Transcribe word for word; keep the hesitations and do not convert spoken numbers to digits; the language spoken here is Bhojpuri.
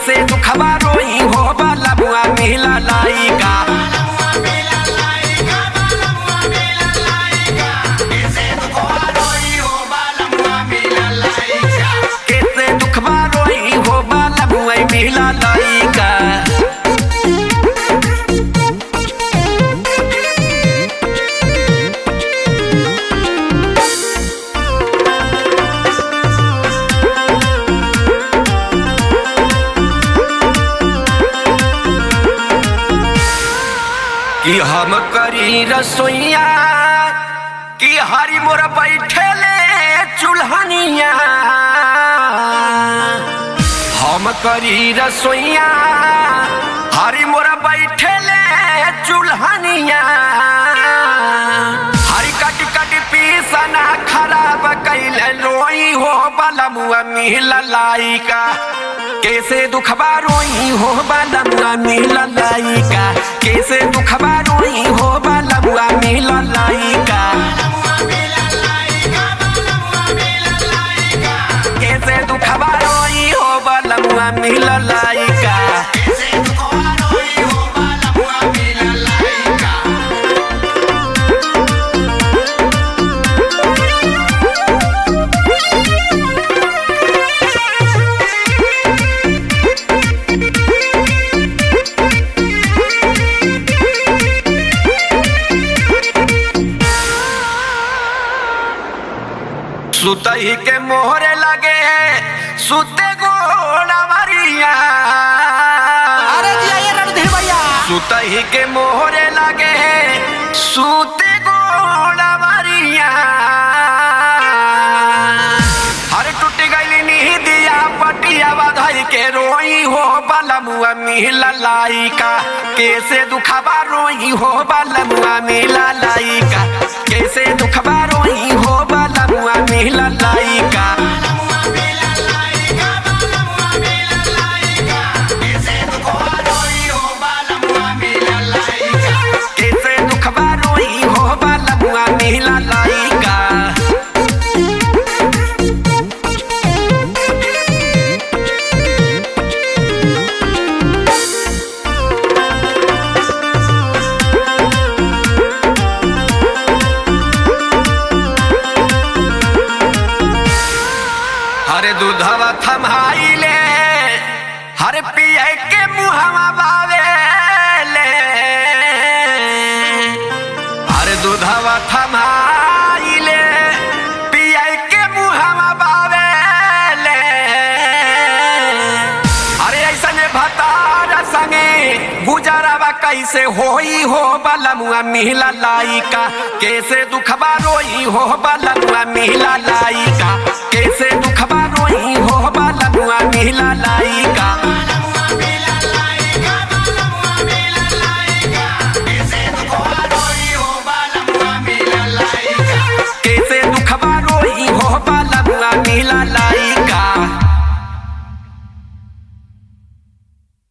कैसे दुखबा रोई हो बलमुआ मिला लाइका कैसे दुखबा रोई हो बलमुआ मिला लाइका कि हम करी रसोइया कि हरी मोर बैठे ले चूल्हनिया हम करी रसोइया हरी मोर बैठे ले चूल्हनिया हरी कट कट पीसना खराब कैले रोई हो बलमुआ मिला लाइका कैसे दुखबा रोई हो बलमुआ मिला लाइका कैसे दुखबा रोई हो बलमुआ मिला लाइका कैसे दुखबा रोई हो बलमुआ मिला लाइका सुतही के मोहरे लगे सुते गोड़ा मरिया अरे जी आइए रणधीर भैया सुतही के मोहरे लगे सुते गोड़ा मरिया हर टूट गई नींदिया पटिया बधाई के रोई हो बलमुआ मिला लाइका कैसे दुखबा रोई हो बलमुआ मिला लाइका कैसे दुखबा रोई हो बलमुआ मिला लाइका कैसे दुखबा रोई हो बलमुआ मिला लाइका हरे दूधवा थमाइले हरे पिए के मुहवा बावेले हरे दूधवा थमाइले पिए के मुहवा बावेले अरे ऐसने भतार संगे गुजरवा कैसे होई हो बलमुआ मिला लाइका कैसे दुखबा रोई हो बलमुआ मिला लाइका कैसे दुखबा रोई हो बलमुआ मिला लाइका